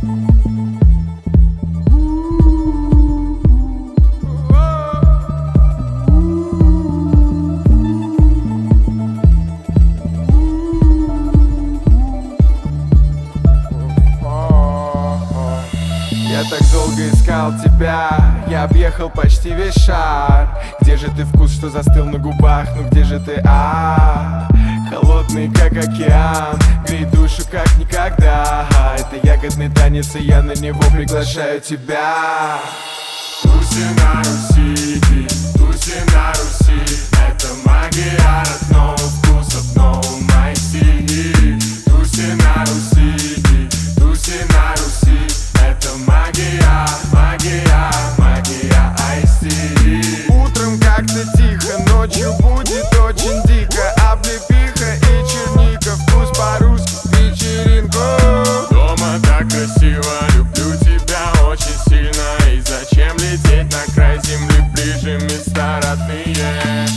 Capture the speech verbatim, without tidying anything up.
Я так долго искал тебя, я объехал почти весь шар. Где же ты, вкус, что застыл на губах, ну где же ты, а холодный, как океан, греет душу, как никогда. Это ягодный танец, и я на него приглашаю тебя. Туси на Руси, туси на Руси, это магия родного вкуса в новом моем стиле. Туси на Руси, туси на Руси, это магия, магия, магия айси. Утром как-то тихо, ночью будет очень дико. Облепиха и черника, вкус по-русски, вечеринку. Дома так красиво, люблю тебя очень сильно. И зачем лететь на край земли, ближе места родные?